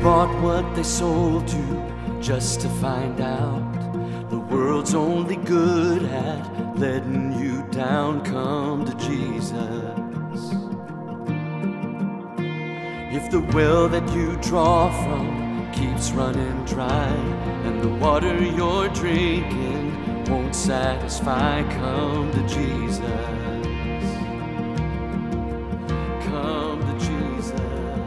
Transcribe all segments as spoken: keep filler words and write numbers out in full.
bought what they sold you just to find out the world's only good at letting you down. Come to Jesus. If the well that you draw from keeps running dry and the water you're drinking won't satisfy, come to Jesus. Come to Jesus.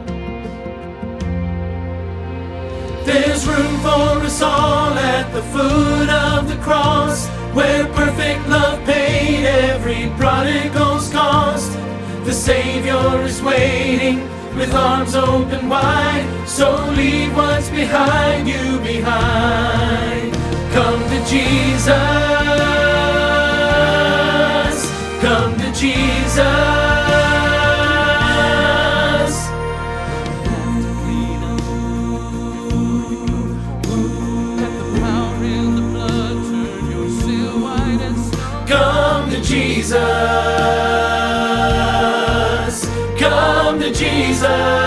There's room for us all at the foot of the cross, where perfect love paid every prodigal's cost. The Savior is waiting with arms open wide, so leave what's behind you behind. Come to Jesus. Come to Jesus. Come to Jesus. Come to Jesus.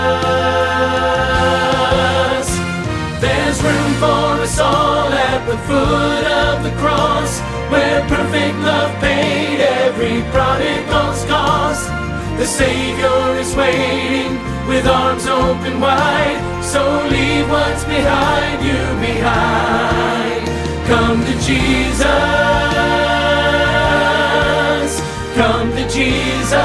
There's room for us all at the foot of the cross, where perfect love paid every prodigal's cost. The Savior is waiting with arms open wide, so leave what's behind you behind. Come to Jesus. Come to Jesus.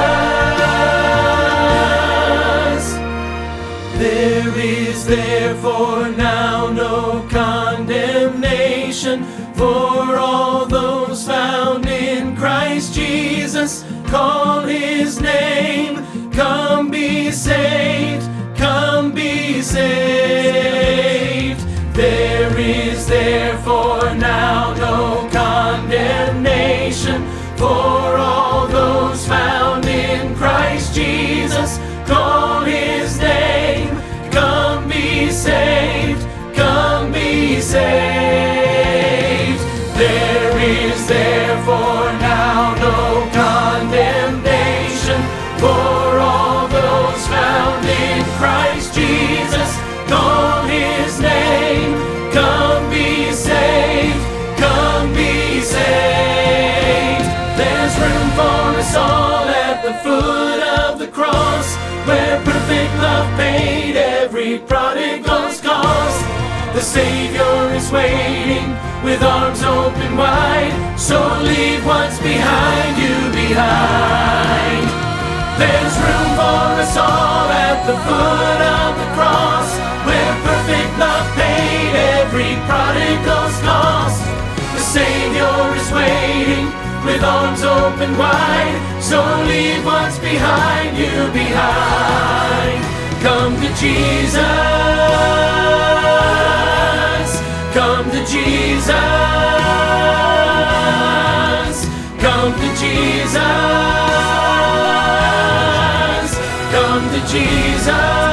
There is therefore now no condemnation for all those found in Christ Jesus. Call His name, come be saved, come be saved. There is therefore now no condemnation for all those found in Christ Jesus. Call His name, come be saved, come be saved. There is therefore now no condemnation for all those found in Christ Jesus. Call His name, come be saved, come be saved. There's room for us all at the foot of the cross, where perfect love paid every prodigal's cost. The Savior is waiting with arms open wide, so leave what's behind you behind. There's room for us all at the foot of the cross, where perfect love paid every prodigal's cost. The Savior is waiting with arms open wide, so leave what's behind you behind. Come to Jesus. Come to Jesus. Come to Jesus. Come to Jesus.